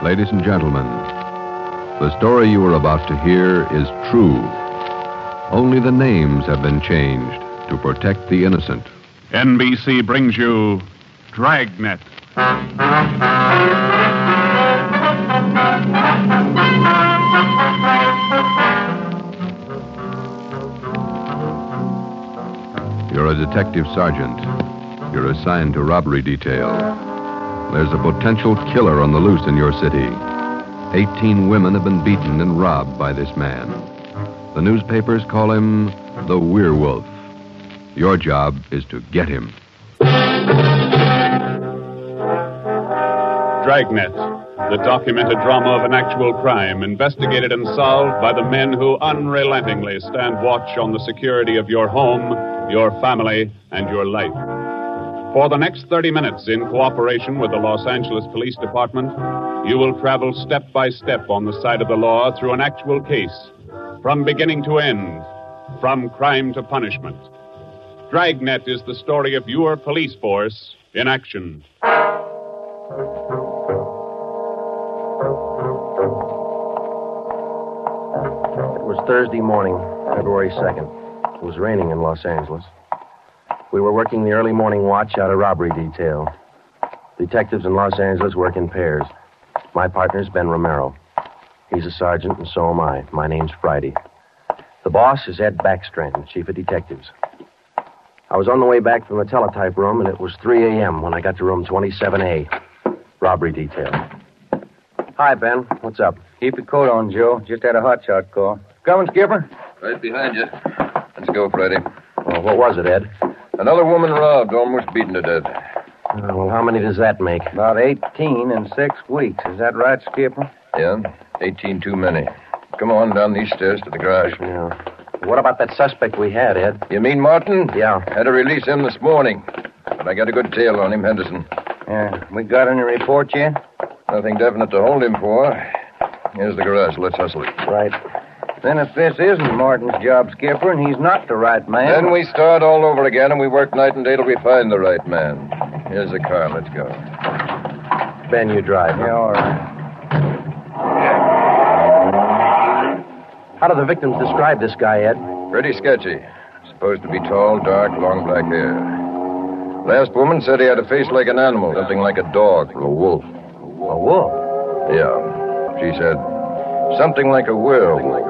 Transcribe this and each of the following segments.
Ladies and gentlemen, the story you are about to hear is true. Only the names have been changed to protect the innocent. NBC brings you Dragnet. You're a detective sergeant. You're assigned to robbery detail. There's a potential killer on the loose in your city. 18 women have been beaten and robbed by this man. The newspapers call him the Werewolf. Your job is to get him. Dragnet, the documented drama of an actual crime, investigated and solved by the men who unrelentingly stand watch on the security of your home, your family, and your life. For the next 30 minutes, in cooperation with the Los Angeles Police Department, you will travel step by step on the side of the law through an actual case, from beginning to end, from crime to punishment. Dragnet is the story of your police force in action. It was Thursday morning, February 2nd. It was raining in Los Angeles. We were working the early morning watch out of robbery detail. Detectives in Los Angeles work in pairs. My partner's Ben Romero. He's a sergeant, and so am I. My name's Friday. The boss is Ed Backstrand, chief of detectives. I was on the way back from the teletype room, and it was 3 a.m. when I got to room 27A, robbery detail. Hi, Ben. What's up? Keep your coat on, Joe. Just had a hotshot call. Coming, Skipper? Right behind you. Let's go, Friday. Well, what was it, Ed? Another woman robbed, almost beaten to death. Well, how many does that make? About 18 in 6 weeks. Is that right, Skipper? Yeah, 18 too many. Come on, down these stairs to the garage. Yeah. What about that suspect we had, Ed? You mean Martin? Yeah. Had to release him this morning. But I got a good tail on him, Henderson. Yeah. We got any report yet? Nothing definite to hold him for. Here's the garage. Let's hustle it. Right. Then if this isn't Martin's job, Skipper, and he's not the right man... Then we start all over again, and we work night and day till we find the right man. Here's the car. Let's go. Ben, you drive. Yeah, all right. How do the victims describe this guy, Ed? Pretty sketchy. Supposed to be tall, dark, long black hair. Last woman said he had a face like an animal, something like a dog or a wolf. A wolf? Yeah. She said something like a werewolf.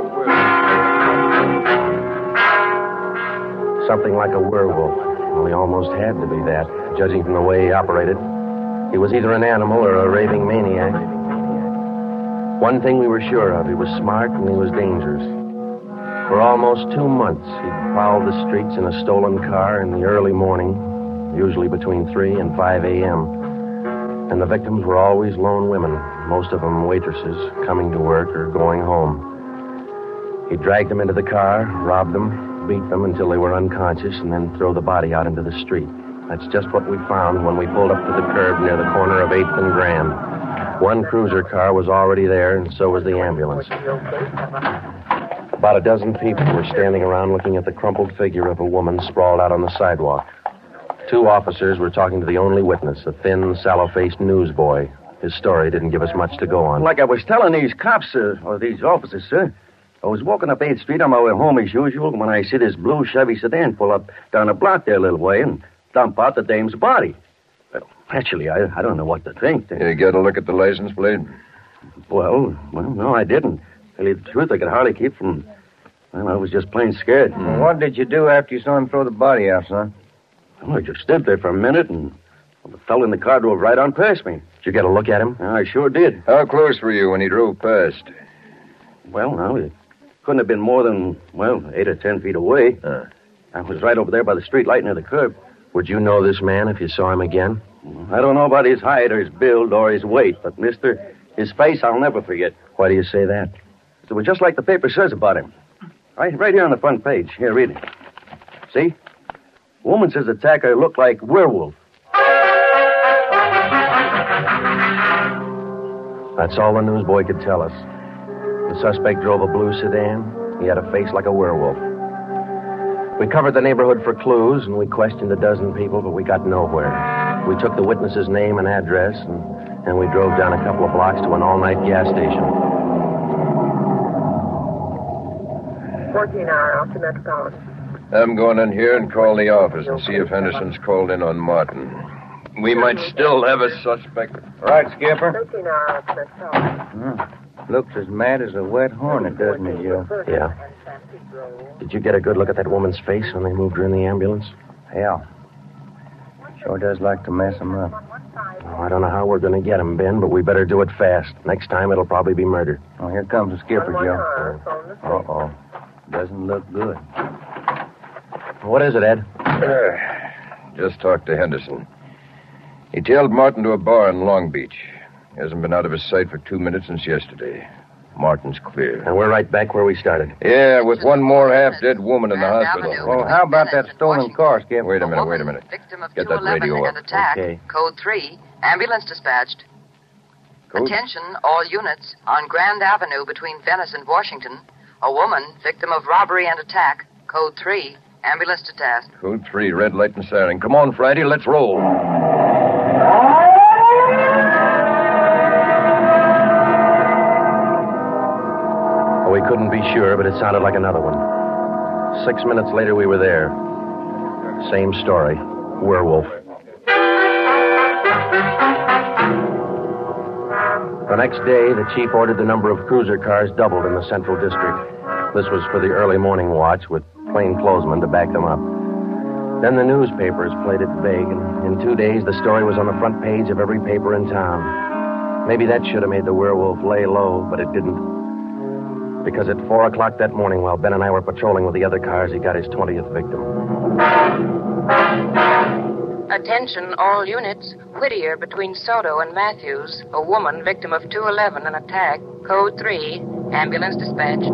Something like a werewolf. Well, he almost had to be that, judging from the way he operated. He was either an animal or a raving maniac. One thing we were sure of, he was smart and he was dangerous. For almost 2 months, he'd prowled the streets in a stolen car in the early morning, usually between 3 and 5 a.m. And the victims were always lone women, most of them waitresses, coming to work or going home. He dragged them into the car, robbed them, beat them until they were unconscious, and then throw the body out into the street. That's just what we found when we pulled up to the curb near the corner of 8th and Grand. One cruiser car was already there, and so was the ambulance. About a dozen people were standing around looking at the crumpled figure of a woman sprawled out on the sidewalk. 2 officers were talking to the only witness, a thin, sallow-faced newsboy. His story didn't give us much to go on. Like I was telling these cops, or these officers, sir, I was walking up 8th Street on my way home as usual when I see this blue Chevy sedan pull up down the block there a little way and dump out the dame's body. Well, actually, I don't know what to think. You get a look at the license plate? Well, no, I didn't. Tell you the truth, I could hardly keep from... Well, I was just plain scared. Hmm. What did you do after you saw him throw the body out, son? Well, I just stood there for a minute, and the fellow in the car drove right on past me. Did you get a look at him? I sure did. How close were you when he drove past? Well, no, it couldn't have been more than, 8 or 10 feet away. I was right over there by the street light near the curb. Would you know this man if you saw him again? I don't know about his height or his build or his weight, but, mister, his face I'll never forget. Why do you say that? It was just like the paper says about him. Right here on the front page. Here, read it. See? Woman says the attacker looked like werewolf. That's all the newsboy could tell us. The suspect drove a blue sedan. He had a face like a werewolf. We covered the neighborhood for clues, and we questioned a dozen people, but we got nowhere. We took the witness's name and address, and and we drove down a couple of blocks to an all-night gas station. 14-hour off to Metropolitan. I'm going in here and call the office and see if Henderson's called in on Martin. We might still have a suspect. Right, Skipper. 13-hour off to Metropolitan. Looks as mad as a wet hornet, doesn't it, Joe? Yeah. Did you get a good look at that woman's face when they moved her in the ambulance? Yeah. Sure does like to mess him up. Oh, I don't know how we're going to get him, Ben, but we better do it fast. Next time, it'll probably be murder. Oh, here comes the skipper, Joe. Uh-oh. Doesn't look good. What is it, Ed? Just talked to Henderson. He tailed Martin to a bar in Long Beach. He hasn't been out of his sight for 2 minutes since yesterday. Martin's clear. And we're right back where we started. Yeah, with one more half-dead woman in the hospital. Well, how about that stolen car, Skipper? Wait a minute. Victim of Get that 211 radio and up. attack. Okay. Code 3. Ambulance dispatched. Code? Attention, all units. On Grand Avenue between Venice and Washington. A woman, victim of robbery and attack. Code 3. Ambulance to task. Code 3, red light and siren. Come on, Friday, let's roll. We couldn't be sure, but it sounded like another one. 6 minutes later, we were there. Same story. Werewolf. The next day, the chief ordered the number of cruiser cars doubled in the Central District. This was for the early morning watch with plainclothesmen to back them up. Then the newspapers played it vague, and in 2 days, the story was on the front page of every paper in town. Maybe that should have made the werewolf lay low, but it didn't. Because at 4 o'clock that morning, while Ben and I were patrolling with the other cars, he got his 20th victim. Attention, all units. Whittier between Soto and Matthews. A woman, victim of 211, an attack. Code 3. Ambulance dispatched.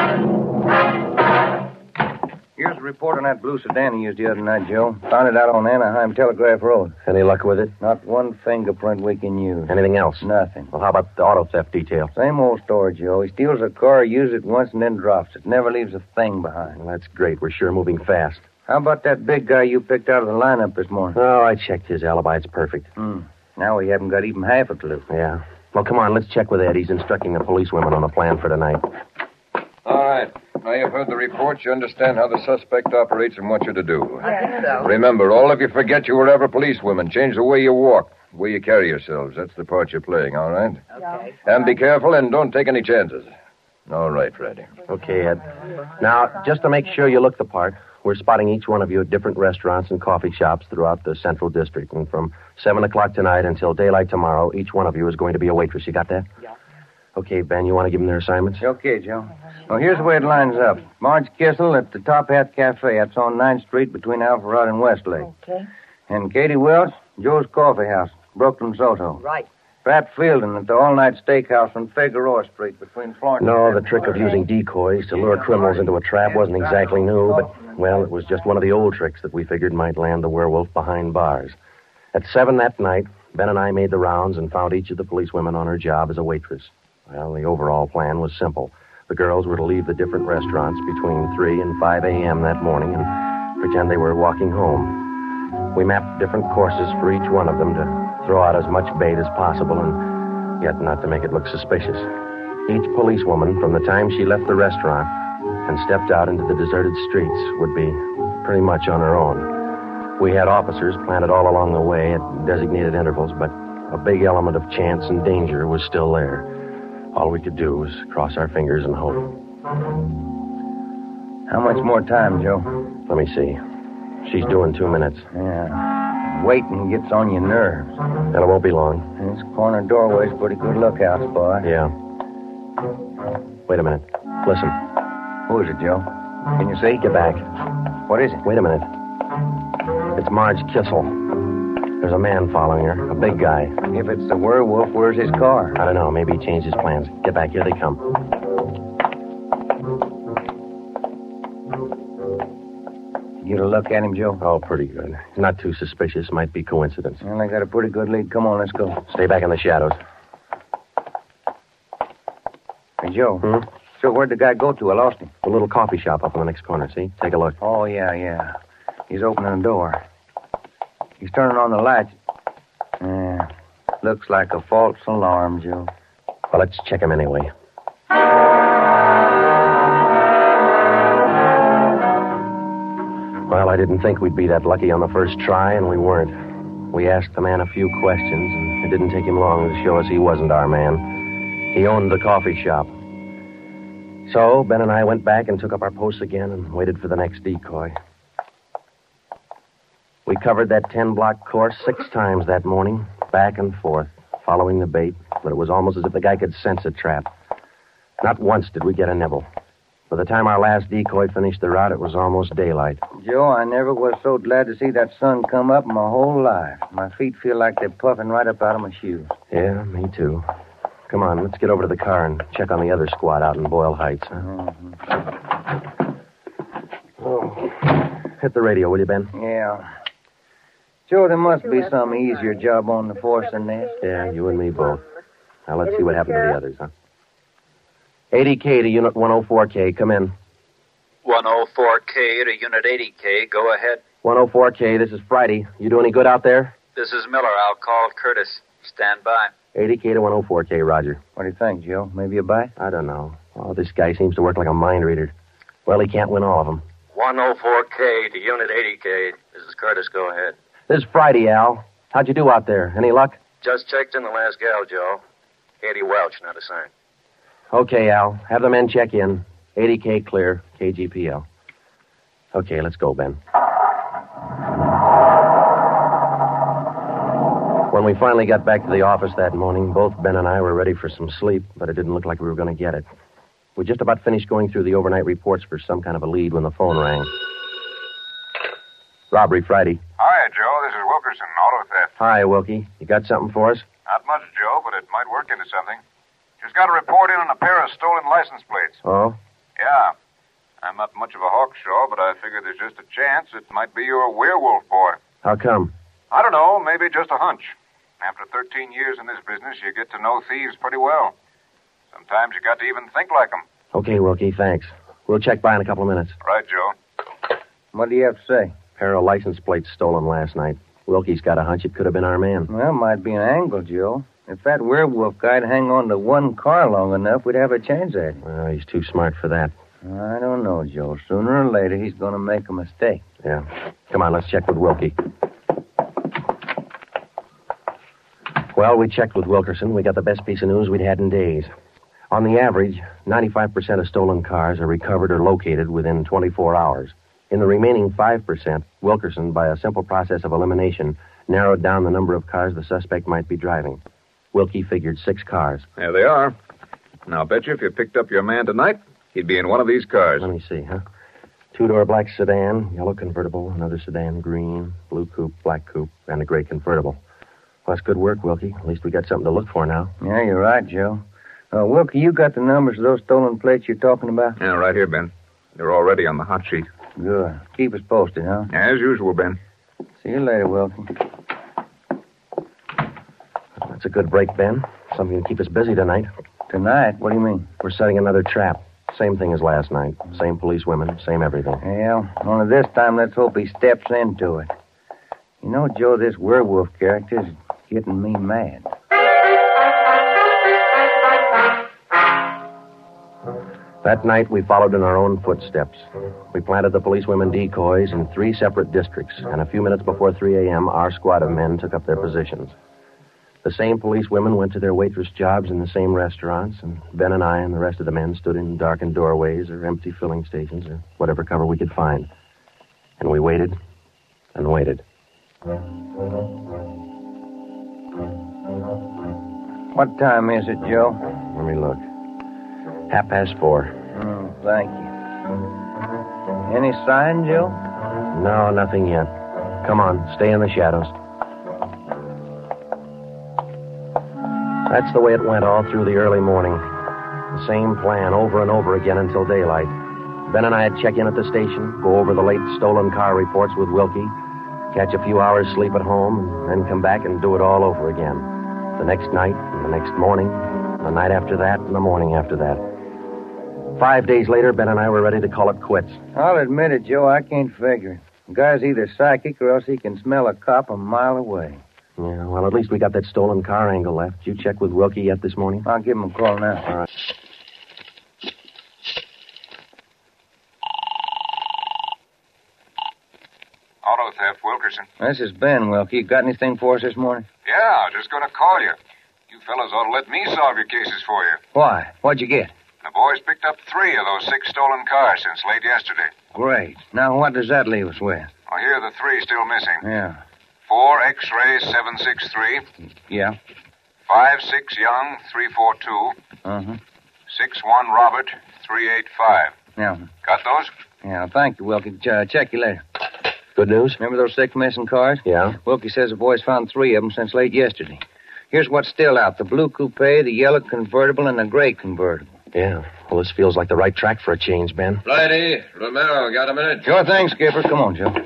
Here's a report on that blue sedan he used the other night, Joe. Found it out on Anaheim Telegraph Road. Any luck with it? Not one fingerprint we can use. Anything else? Nothing. Well, how about the auto theft detail? Same old story, Joe. He steals a car, uses it once, and then drops it. Never leaves a thing behind. Well, that's great. We're sure moving fast. How about that big guy you picked out of the lineup this morning? Oh, I checked his alibi. It's perfect. Now we haven't got even half a clue. Yeah. Well, come on, let's check with Ed. He's instructing the policewomen on a plan for tonight. All right. Now you've heard the report. You understand how the suspect operates and what you're to do. I think so. Remember, all of you forget you were ever policewomen. Change the way you walk, the way you carry yourselves. That's the part you're playing, all right? Okay. And be careful and don't take any chances. All right, Freddie. Okay, Ed. Now, just to make sure you look the part, we're spotting each one of you at different restaurants and coffee shops throughout the Central District. And from 7 o'clock tonight until daylight tomorrow, each one of you is going to be a waitress. You got that? Yeah. Okay, Ben, you want to give them their assignments? Okay, Joe. Well, here's the way it lines up. Marge Kissel at the Top Hat Cafe. That's on 9th Street between Alpharetta and Westlake. Okay. And Katie Welch, Joe's Coffee House, Brooklyn, Soto. Right. Pat Fielden at the All-Night Steakhouse on Figueroa Street between Florence No, and... the trick of using decoys to lure criminals into a trap wasn't exactly new, but, well, it was just one of the old tricks that we figured might land the werewolf behind bars. At 7 that night, Ben and I made the rounds and found each of the policewomen on her job as a waitress. Well, the overall plan was simple. The girls were to leave the different restaurants between 3 and 5 a.m. that morning and pretend they were walking home. We mapped different courses for each one of them to throw out as much bait as possible and yet not to make it look suspicious. Each policewoman, from the time she left the restaurant and stepped out into the deserted streets, would be pretty much on her own. We had officers planted all along the way at designated intervals, but a big element of chance and danger was still there. All we could do was cross our fingers and hope. How much more time, Joe? Let me see. She's due in 2 minutes. Yeah. Waiting gets on your nerves. And it won't be long. This corner doorway's a pretty good lookout spot. Yeah. Wait a minute. Listen. Who is it, Joe? Can you see? Get back. What is it? Wait a minute. It's Marge Kissel. There's a man following her, a big guy. If it's the werewolf, where's his car? I don't know. Maybe he changed his plans. Get back. Here they come. You get a look at him, Joe? Oh, pretty good. Not too suspicious. Might be coincidence. Well, I got a pretty good lead. Come on, let's go. Stay back in the shadows. Hey, Joe. So where'd the guy go to? I lost him. The little coffee shop up in the next corner, see? Take a look. Oh, yeah. He's opening the door. He's turning on the lights. Looks like a false alarm, Joe. Well, let's check him anyway. Well, I didn't think we'd be that lucky on the first try, and we weren't. We asked the man a few questions, and it didn't take him long to show us he wasn't our man. He owned the coffee shop. So, Ben and I went back and took up our posts again and waited for the next decoy. We covered that 10-block course 6 times that morning, back and forth, following the bait, but it was almost as if the guy could sense a trap. Not once did we get a nibble. By the time our last decoy finished the route, it was almost daylight. Joe, I never was so glad to see that sun come up in my whole life. My feet feel like they're puffing right up out of my shoes. Yeah, me too. Come on, let's get over to the car and check on the other squad out in Boyle Heights. Huh? Mm-hmm. Oh. Hit the radio, will you, Ben? Yeah. Joe, there must be some easier job on the force than this. Yeah, you and me both. Now, let's see what happened to the others, huh? 80K to Unit 104K. Come in. 104K to Unit 80K. Go ahead. 104K, this is Friday. You do any good out there? This is Miller. I'll call Curtis. Stand by. 80K to 104K, Roger. What do you think, Joe? Maybe a bite? I don't know. Oh, this guy seems to work like a mind reader. Well, he can't win all of them. 104K to Unit 80K. This is Curtis. Go ahead. This is Friday, Al. How'd you do out there? Any luck? Just checked in the last gal, Joe. Katie Welch, not a sign. Okay, Al. Have the men check in. 80K clear. KGPL. Okay, let's go, Ben. When we finally got back to the office that morning, both Ben and I were ready for some sleep, but it didn't look like we were going to get it. We just about finished going through the overnight reports for some kind of a lead when the phone rang. Robbery Friday. Hi, Joe. This is Wilkerson, auto theft. Hi, Wilkie. You got something for us? Not much, Joe, but it might work into something. Just got a report in on a pair of stolen license plates. Oh? Yeah. I'm not much of a hawkshaw, but I figure there's just a chance it might be your werewolf boy. How come? I don't know. Maybe just a hunch. After 13 years in this business, you get to know thieves pretty well. Sometimes you got to even think like them. Okay, Wilkie, thanks. We'll check by in a couple of minutes. Right, Joe. What do you have to say? Pair of license plates stolen last night. Wilkie's got a hunch it could have been our man. Well, might be an angle, Joe. If that werewolf guy'd hang on to one car long enough, we'd have a chance at him. Well, he's too smart for that. I don't know, Joe. Sooner or later, he's going to make a mistake. Yeah. Come on, let's check with Wilkie. Well, we checked with Wilkerson. We got the best piece of news we'd had in days. On the average, 95% of stolen cars are recovered or located within 24 hours. In the remaining 5%, Wilkerson, by a simple process of elimination, narrowed down the number of cars the suspect might be driving. Wilkie figured 6 cars. There they are. Now, I'll bet you if you picked up your man tonight, he'd be in one of these cars. Let me see, huh? 2-door black sedan, yellow convertible, another sedan, green, blue coupe, black coupe, and a gray convertible. Well, that's good work, Wilkie. At least we got something to look for now. Yeah, you're right, Joe. Wilkie, you got the numbers of those stolen plates you're talking about? Yeah, right here, Ben. They're already on the hot sheet. Good. Keep us posted, huh? As usual, Ben. See you later, Wilkie. That's a good break, Ben. Something to keep us busy tonight. Tonight? What do you mean? We're setting another trap. Same thing as last night. Same policewomen, same everything. Well, only this time, let's hope he steps into it. You know, Joe, this werewolf character's getting me mad. That night, we followed in our own footsteps. We planted the policewomen decoys in 3 separate districts, and a few minutes before 3 a.m., our squad of men took up their positions. The same policewomen went to their waitress jobs in the same restaurants, and Ben and I and the rest of the men stood in darkened doorways or empty filling stations or whatever cover we could find. And we waited and waited. What time is it, Joe? Let me look. 4:30. Oh, thank you. Any sign, Joe? No, nothing yet. Come on, stay in the shadows. That's the way it went all through the early morning. The same plan over and over again until daylight. Ben and I'd check in at the station, go over the late stolen car reports with Wilkie, catch a few hours sleep at home, and then come back and do it all over again. The next night, and the next morning, the night after that, and the morning after that. 5 days later, Ben and I were ready to call it quits. I'll admit it, Joe, I can't figure it. The guy's either psychic or else he can smell a cop a mile away. Yeah, well, at least we got that stolen car angle left. Did you check with Wilkie yet this morning? I'll give him a call now. All right. Auto theft, Wilkerson. This is Ben, Wilkie. Got anything for us this morning? Yeah, I was just going to call you. You fellas ought to let me solve your cases for you. Why? What'd you get? The boys picked up 3 of those 6 stolen cars since late yesterday. Great. Now, what does that leave us with? Well, here are the 3 still missing. Yeah. 4 X-ray 763. Yeah? 5-6 Young 342. Uh-huh. 6-1 Robert 385. Yeah. Got those? Yeah, thank you, Wilkie. Check you later. Good news? Remember those 6 missing cars? Yeah. Wilkie says the boys found 3 of them since late yesterday. Here's what's still out. The blue coupe, the yellow convertible, and the gray convertible. Yeah. Well, this feels like the right track for a change, Ben. Righty. Romero, got a minute? Sure thing, Skipper. Come on, Joe.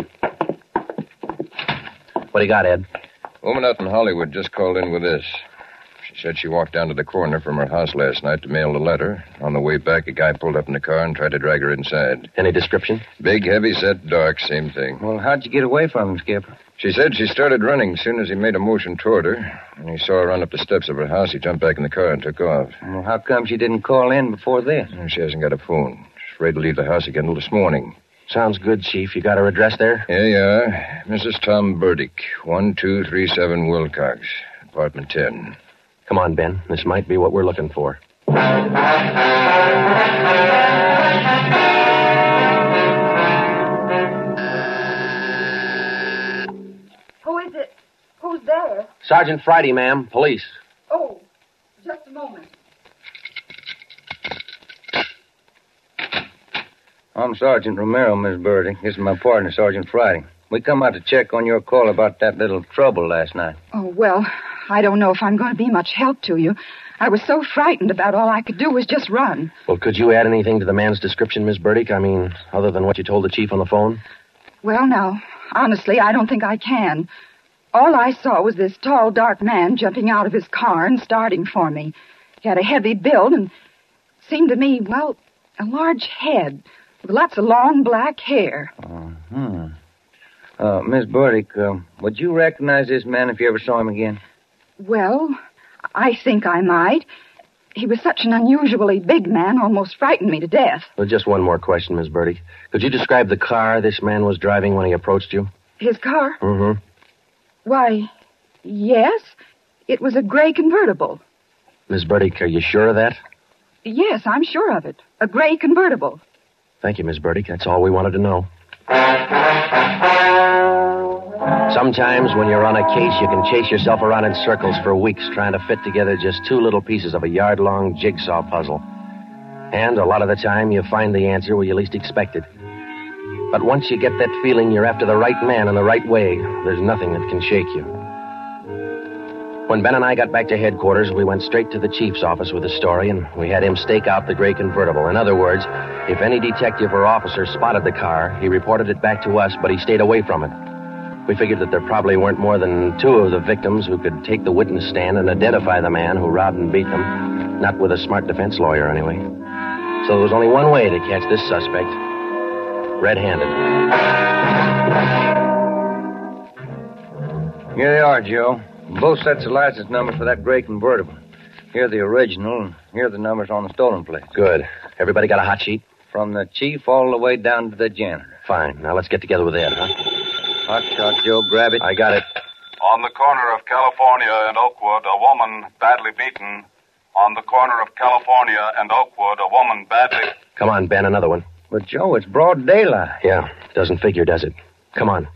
What do you got, Ed? Woman out in Hollywood just called in with this. She said she walked down to the corner from her house last night to mail a letter. On the way back, a guy pulled up in the car and tried to drag her inside. Any description? Big, heavy-set, dark, same thing. Well, how'd you get away from him, Skipper? She said she started running as soon as he made a motion toward her. And he saw her run up the steps of her house. He jumped back in the car and took off. Well, how come she didn't call in before this? She hasn't got a phone. She's afraid to leave the house again until this morning. Sounds good, Chief. You got her address there? Here you are. Mrs. Tom Burdick, 1237 Wilcox, apartment 10. Come on, Ben. This might be what we're looking for. Who is it? Who's there? Sergeant Friday, ma'am. Police. Oh, just a moment. I'm Sergeant Romero, Miss Burdick. This is my partner, Sergeant Friday. We come out to check on your call about that little trouble last night. Oh, well, I don't know if I'm going to be much help to you. I was so frightened about all I could do was just run. Well, could you add anything to the man's description, Miss Burdick? I mean, other than what you told the chief on the phone? Well, now, honestly, I don't think I can. All I saw was this tall, dark man jumping out of his car and starting for me. He had a heavy build and seemed to me, well, a large head with lots of long black hair. Miss Burdick, would you recognize this man if you ever saw him again? Well, I think I might. He was such an unusually big man, almost frightened me to death. Well, just one more question, Miss Burdick. Could you describe the car this man was driving when he approached you? His car? Mm-hmm. Why, yes. It was a gray convertible. Miss Burdick, are you sure of that? Yes, I'm sure of it. A gray convertible. Thank you, Miss Burdick. That's all we wanted to know. Sometimes when you're on a case, you can chase yourself around in circles for weeks trying to fit together just 2 little pieces of a yard-long jigsaw puzzle. And a lot of the time, you find the answer where you least expect it. But once you get that feeling you're after the right man in the right way, there's nothing that can shake you. When Ben and I got back to headquarters, we went straight to the chief's office with the story, and we had him stake out the gray convertible. In other words, if any detective or officer spotted the car, he reported it back to us, but he stayed away from it. We figured that there probably weren't more than 2 of the victims who could take the witness stand and identify the man who robbed and beat them. Not with a smart defense lawyer, anyway. So there was only one way to catch this suspect. Red-handed. Here they are, Joe. Both sets of license numbers for that gray convertible. Here are the original, and here are the numbers on the stolen plates. Good. Everybody got a hot sheet? From the chief all the way down to the janitor. Fine. Now let's get together with Ed, huh? Hot shot, Joe. Grab it. I got it. On the corner of California and Oakwood, a woman badly beaten. On the corner of California and Oakwood, a woman badly... Come on, Ben, another one. But, Joe, it's broad daylight. Yeah, doesn't figure, does it? Come on.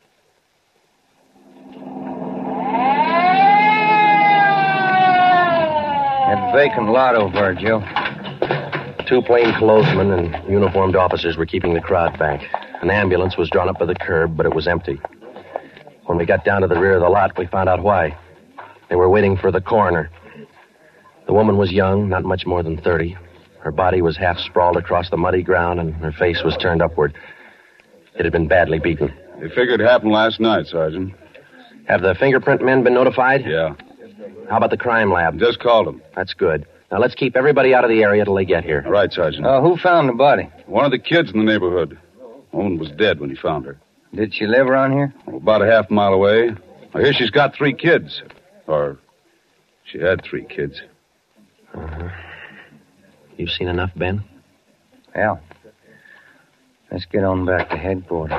That vacant lot over there, Joe. 2 plainclothesmen and uniformed officers were keeping the crowd back. An ambulance was drawn up by the curb, but it was empty. When we got down to the rear of the lot, we found out why. They were waiting for the coroner. The woman was young, not much more than 30. Her body was half sprawled across the muddy ground, and her face was turned upward. It had been badly beaten. They figured it happened last night, Sergeant. Have the fingerprint men been notified? Yeah. How about the crime lab? Just called them. That's good. Now, let's keep everybody out of the area till they get here. All right, Sergeant. Who found the body? One of the kids in the neighborhood. The woman was dead when he found her. Did she live around here? About a half mile away. I hear she's got 3 kids. Or she had 3 kids. You've seen enough, Ben? Yeah. Let's get on back to headquarters.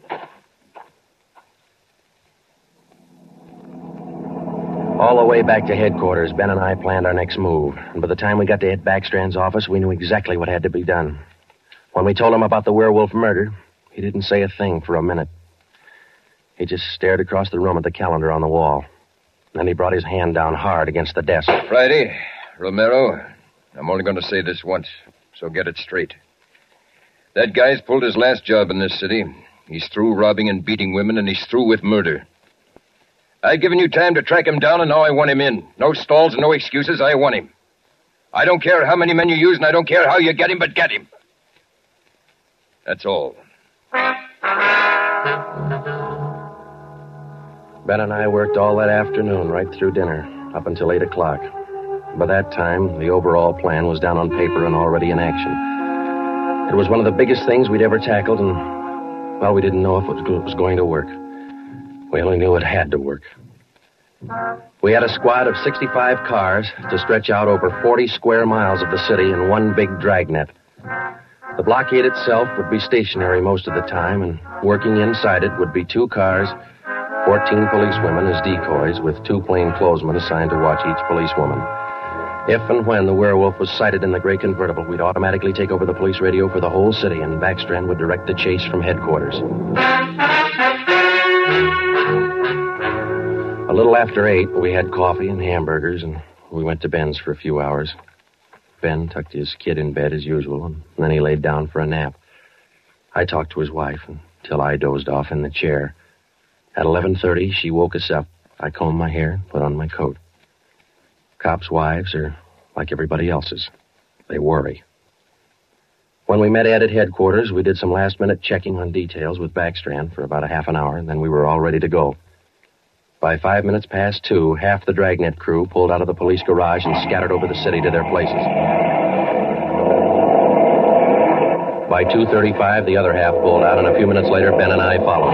All the way back to headquarters, Ben and I planned our next move. And by the time we got to Ed Backstrand's office, we knew exactly what had to be done. When we told him about the werewolf murder, he didn't say a thing for a minute. He just stared across the room at the calendar on the wall. Then he brought his hand down hard against the desk. Friday, Romero, I'm only going to say this once, so get it straight. That guy's pulled his last job in this city. He's through robbing and beating women, and he's through with murder. I've given you time to track him down, and now I want him in. No stalls and no excuses. I want him. I don't care how many men you use, and I don't care how you get him, but get him. That's all. Ben and I worked all that afternoon, right through dinner, up until 8 o'clock. By that time, the overall plan was down on paper and already in action. It was one of the biggest things we'd ever tackled, and, well, we didn't know if it was going to work. We only knew it had to work. We had a squad of 65 cars to stretch out over 40 square miles of the city in one big dragnet. The blockade itself would be stationary most of the time, and working inside it would be 2 cars, 14 policewomen as decoys, with 2 plainclothesmen assigned to watch each policewoman. If and when the werewolf was sighted in the gray convertible, we'd automatically take over the police radio for the whole city, and Backstrand would direct the chase from headquarters. A little after 8, we had coffee and hamburgers, and we went to Ben's for a few hours. Ben tucked his kid in bed as usual, and then he laid down for a nap. I talked to his wife until I dozed off in the chair. At 11:30, she woke us up. I combed my hair and put on my coat. Cops' wives are like everybody else's. They worry. When we met Ed at headquarters, we did some last-minute checking on details with Backstrand for about a half an hour, and then we were all ready to go. By 5 minutes past 2, half the dragnet crew pulled out of the police garage and scattered over the city to their places. By 2:35, the other half pulled out, and a few minutes later, Ben and I followed.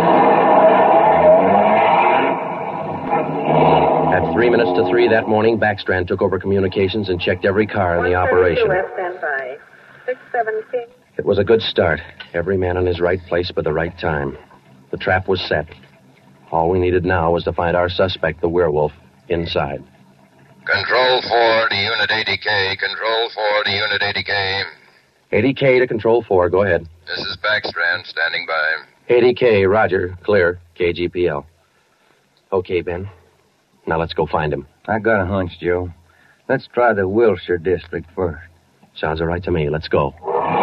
At 3 minutes to 3 that morning, Backstrand took over communications and checked every car in the operation. Stand by. 617. It was a good start. Every man in his right place by the right time. The trap was set. All we needed now was to find our suspect, the werewolf, inside. Control 4 to Unit 80K. Control 4 to Unit 80K. 80K to Control 4. Go ahead. This is Backstrand, standing by. 80K, roger. Clear. KGPL. Okay, Ben. Now let's go find him. I got a hunch, Joe. Let's try the Wilshire district first. Sounds all right to me. Let's go.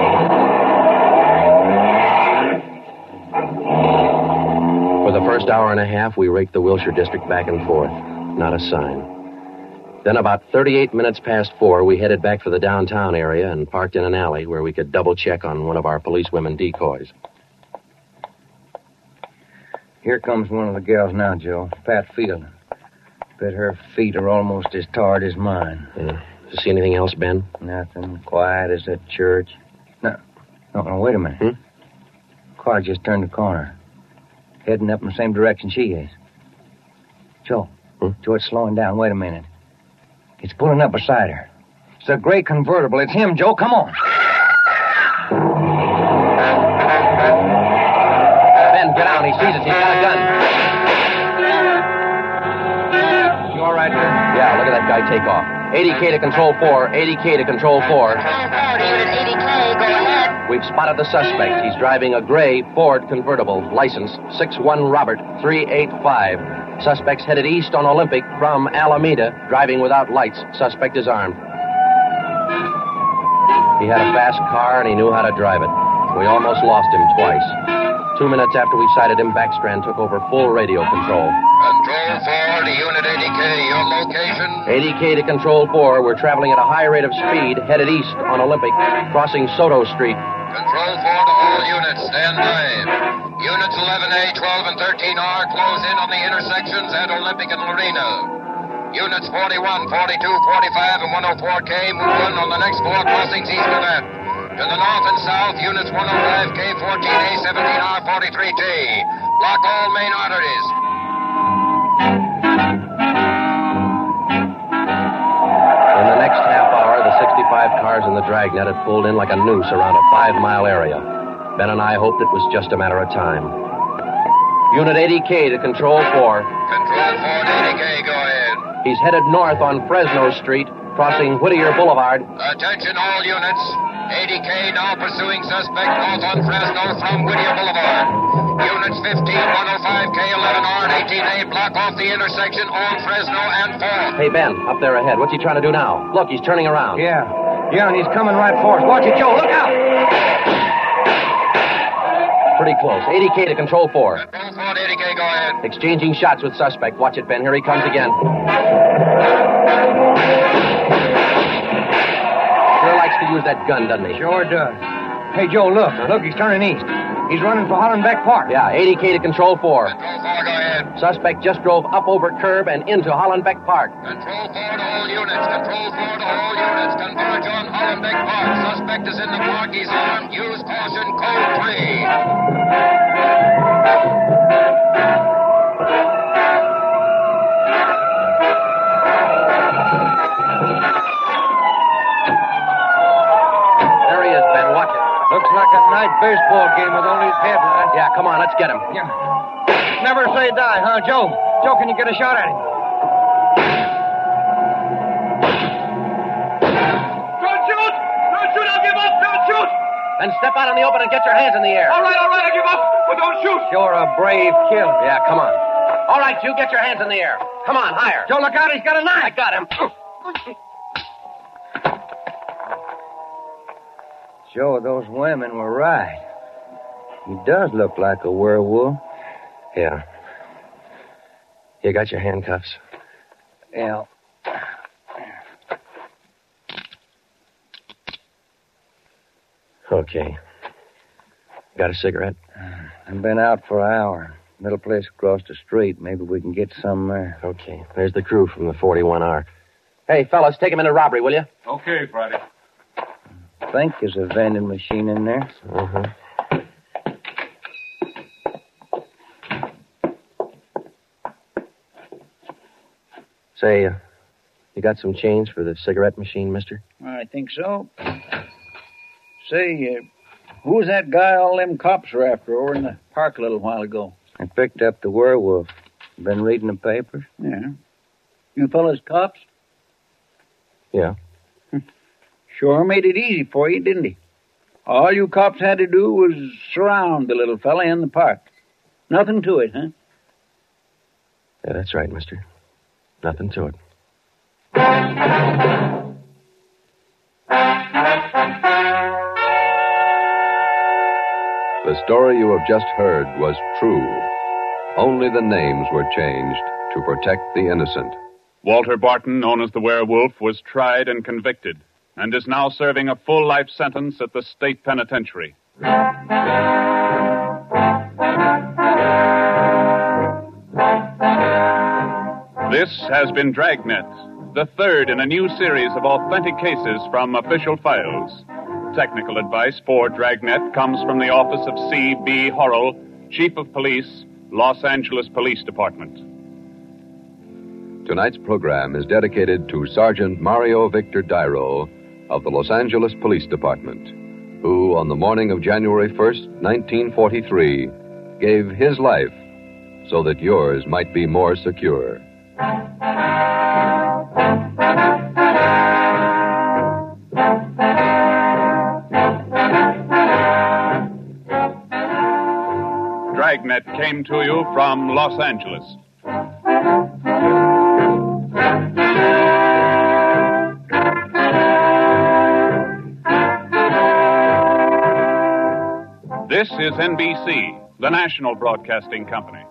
For the first hour and a half, we raked the Wilshire district back and forth. Not a sign. Then about 38 minutes past 4, we headed back for the downtown area and parked in an alley where we could double-check on one of our policewomen decoys. Here comes one of the gals now, Joe. Pat Fielding. Bet her feet are almost as tarred as mine. Yeah. You see anything else, Ben? Nothing. Quiet as a church. No, wait a minute. Car just turned the corner. Heading up in the same direction she is. Joe. Joe, it's slowing down. Wait a minute. It's pulling up beside her. It's a gray convertible. It's him, Joe. Come on. Ben, get out. He sees us. He's got a gun. You all right, Ben? Yeah, look at that guy take off. 80K to Control 4. 80K to Control 4. Unit 80K, go ahead. We've spotted the suspect. He's driving a gray Ford convertible, license 61 Robert 385. Suspect's headed east on Olympic from Alameda, driving without lights. Suspect is armed. He had a fast car and he knew how to drive it. We almost lost him twice. 2 minutes after we sighted him, Backstrand took over full radio control. Control 4 to Unit 80K. Your location? 80K to Control 4. We're traveling at a high rate of speed, headed east on Olympic, crossing Soto Street. Control 4 to all units. Stand by. Units 11A, 12, and 13R close in on the intersections at Olympic and Lorena. Units 41, 42, 45, and 104K move on the next 4 crossings east of that. To the north and south, units 105K, 14A, 17R, 43T. Block all main arteries. dragnet had pulled in like a noose around a 5-mile area. Ben and I hoped it was just a matter of time. Unit 80K to Control 4. Control 4 to 80K, go ahead. He's headed north on Fresno Street, crossing Whittier Boulevard. Attention all units. 80K now pursuing suspect north on Fresno from Whittier Boulevard. Units 15, 105K, 11R, and 18A block off the intersection on Fresno and 4. Hey, Ben, up there ahead. What's he trying to do now? Look, he's turning around. Yeah, and he's coming right for us. Watch it, Joe. Look out! Pretty close. 80K to Control 4. Control 4 to 80K, go ahead. Exchanging shots with suspect. Watch it, Ben. Here he comes again. Sure likes to use that gun, doesn't he? Sure does. Hey, Joe, look. Look, he's turning east. He's running for Hollenbeck Park. Yeah, 80K to Control 4. Control 4, go ahead. Suspect just drove up over curb and into Hollenbeck Park. Control 4 to all units. Control 4 to all units. Converge on Hollenbeck Park. Suspect is in the park. He's armed. Use caution. Code 3. Looks like a night baseball game with all these headlights. Yeah, come on, let's get him. Yeah. Never say die, huh, Joe? Joe, can you get a shot at him? Don't shoot! Don't shoot! I'll give up! Don't shoot! Then step out in the open and get your hands in the air. All right, I give up! But don't shoot! You're a brave killer. Yeah, come on. All right, you get your hands in the air. Come on, higher. Joe, look out, he's got a knife. I got him. Joe, those women were right. He does look like a werewolf. Yeah. You got your handcuffs? Yeah. Okay. Got a cigarette? I've been out for an hour. Little place across the street. Maybe we can get some there. Okay. There's the crew from the 41R. Hey, fellas, take him into robbery, will you? Okay, Friday. I think there's a vending machine in there. Uh-huh. Say, you got some change for the cigarette machine, mister? I think so. Say, who was that guy all them cops were after over in the park a little while ago? I picked up the werewolf. Been reading the papers? Yeah. You fellas cops? Yeah. Sure made it easy for you, didn't he? All you cops had to do was surround the little fella in the park. Nothing to it, huh? Yeah, that's right, mister. Nothing to it. The story you have just heard was true. Only the names were changed to protect the innocent. Walter Barton, known as the Werewolf, was tried and convicted and is now serving a full life sentence at the state penitentiary. This has been Dragnet, the third in a new series of authentic cases from official files. Technical advice for Dragnet comes from the office of C.B. Horrell, Chief of Police, Los Angeles Police Department. Tonight's program is dedicated to Sergeant Mario Victor Dairo of the Los Angeles Police Department, who, on the morning of January 1st, 1943, gave his life so that yours might be more secure. Dragnet came to you from Los Angeles. This is NBC, the national broadcasting company.